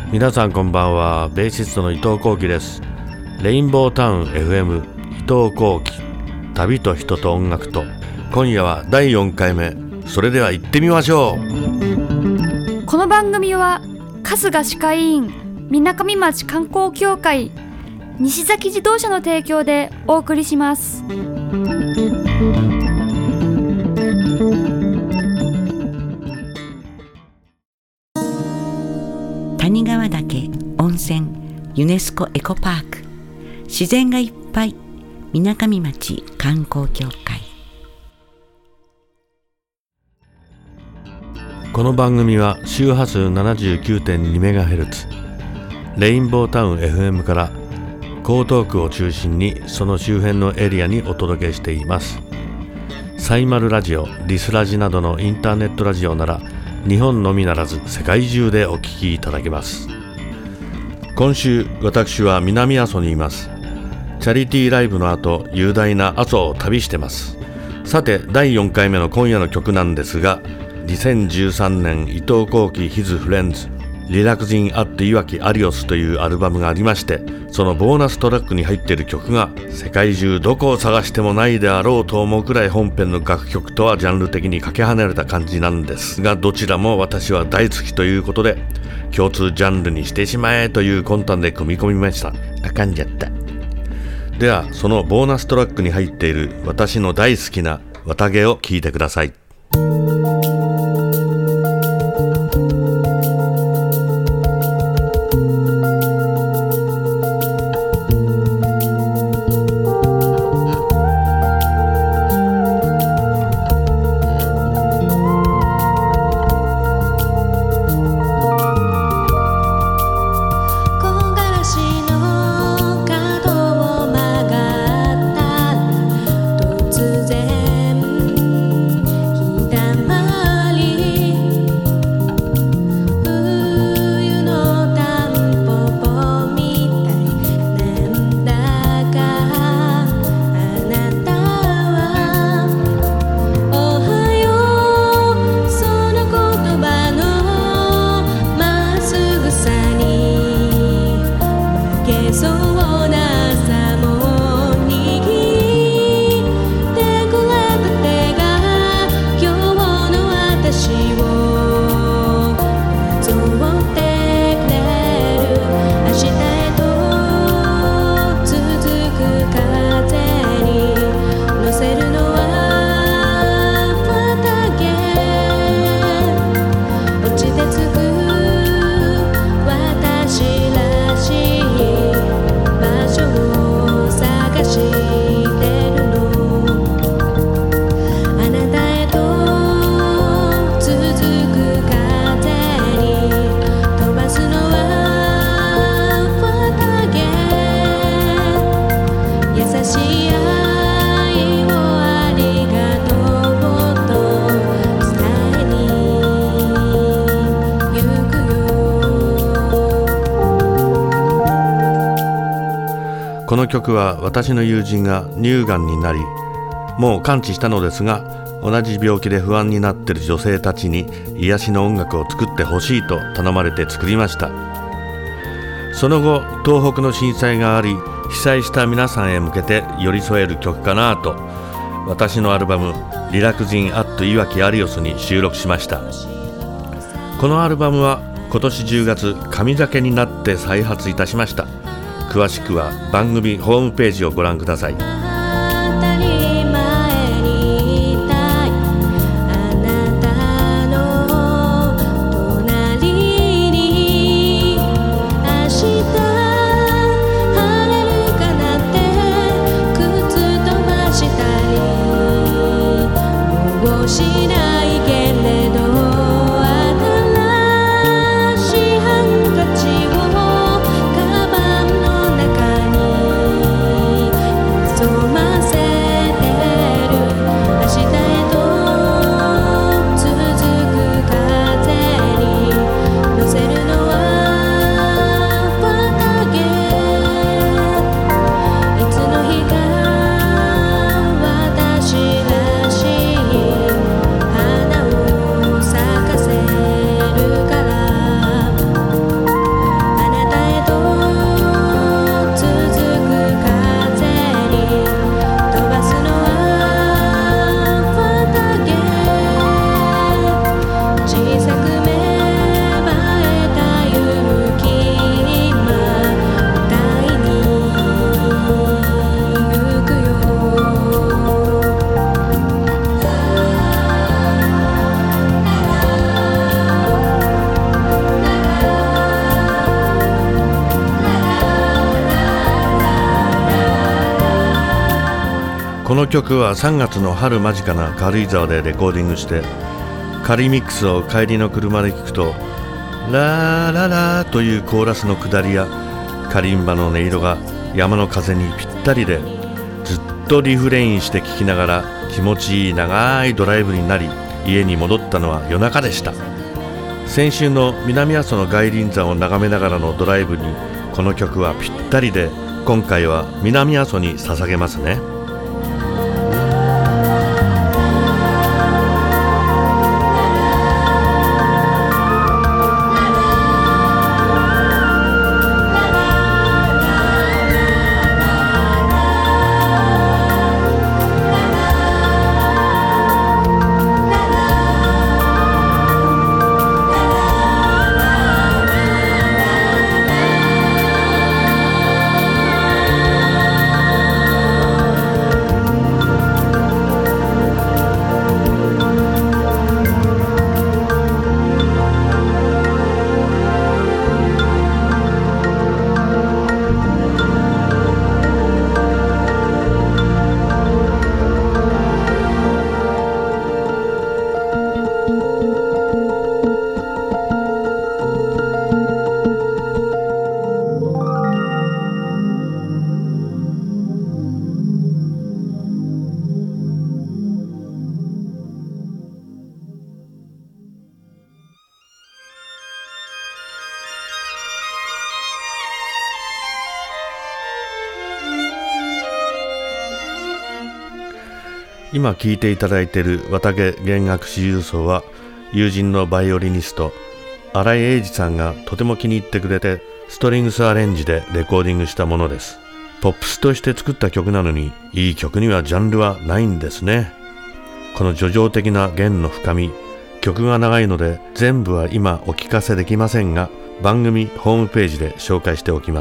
皆さんこんばんは。ベーシストの伊藤幸喜です。レインボータウン FM 伊藤幸喜、旅と人と音楽と。今夜は第4回目。それでは行ってみましょう。 この番組は春日歯科医院みなかみ町観光協会西崎自動車の提供でお送りします。 谷川岳温泉ユネスコエコパーク、自然がいっぱいみなかみ町観光協会。 この番組は周波数 79.2MHz レインボータウン FM から江東区を中心にその周辺のエリアにお届けしています。サイマルラジオ、リスラジなどのインターネットラジオなら日本のみならず世界中でお聞きいただけます。今週私は南阿蘇にいます。チャリティーライブの後、雄大な阿蘇を旅してます。さて第4回目の今夜の曲なんですが、2013年伊藤幸喜 His Friends リラクジンアットいわきアリオスというアルバムがありまして、そのボーナストラックに入っている曲が世界中どこを探してもないであろうと思うくらい本編の楽曲とはジャンル的にかけ離れた感じなんですが、どちらも私は大好きということで共通ジャンルにしてしまえという魂胆で組み込みました。あかんじゃった。ではそのボーナストラックに入っている私の大好きな綿毛を聴いてください。この曲は私の友人が乳がんになり、もう完治したのですが、同じ病気で不安になっている女性たちに癒しの音楽を作ってほしいと頼まれて作りました。その後東北の震災があり、被災した皆さんへ向けて寄り添える曲かなと、私のアルバムリラクジンアットいわきアリオスに収録しました。このアルバムは今年10月上酒になって再発いたしました。詳しくは番組ホームページをご覧ください。 そうの曲は3月の春間近な軽井沢でレコーディングして、仮ミックスを帰りの車で聴くと、ラーララーというコーラスの下りやカリンバの音色が山の風にぴったりで、ずっとリフレインして聴きながら気持ちいい長いドライブになり、家に戻ったのは夜中でした。先週の南阿蘇の外輪山を眺めながらのドライブにこの曲はぴったりで、今回は南阿蘇に捧げますね。今聴いていただいている綿毛弦楽四重奏は、友人のバイオリニスト新井英二さんがとても気に入ってくれて、ストリングスアレンジでレコーディングしたものです。ポップスとして作った曲なのに、いい曲にはジャンルはないんですね。この叙情的な弦の深み、曲が長いので全部は今お聞かせできませんが、番組ホームページで紹介しておきます。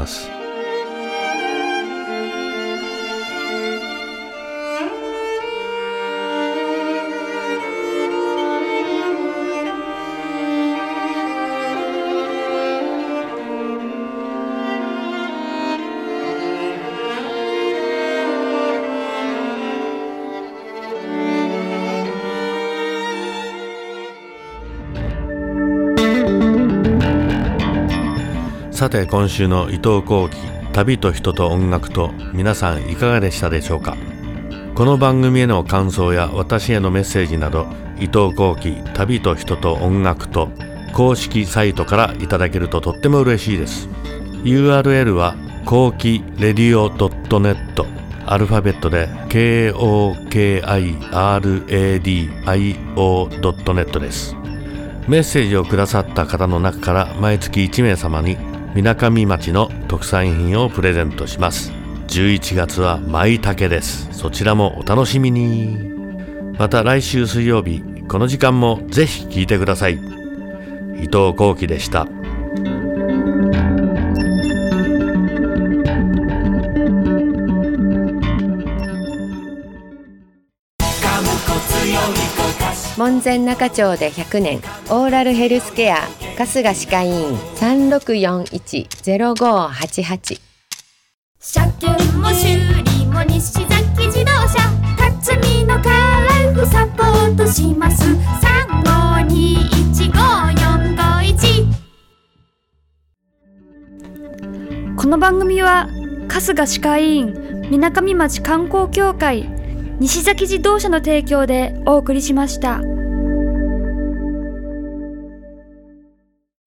さて、今週の伊藤幸喜旅と人と音楽と、皆さんいかがでしたでしょうか。この番組への感想や私へのメッセージなど、伊藤幸喜旅と人と音楽と公式サイトからいただけるととっても嬉しいです。 URL はこうきレディオ .net、 アルファベットで KOKIRADIO.net です。メッセージをくださった方の中から毎月1名様にみなかみ町の特産品をプレゼントします。11月は舞茸です。そちらもお楽しみに。また来週水曜日この時間もぜひ聞いてください。伊藤幸喜でした。 門前仲町で100年、オーラルヘルスケア春日歯科医院 3641-0588。 車検も修理も西崎自動車、辰巳のカラフサポートします。35215451。この番組は春日歯科医院みなかみ町観光協会、西崎自動車の提供でお送りしました。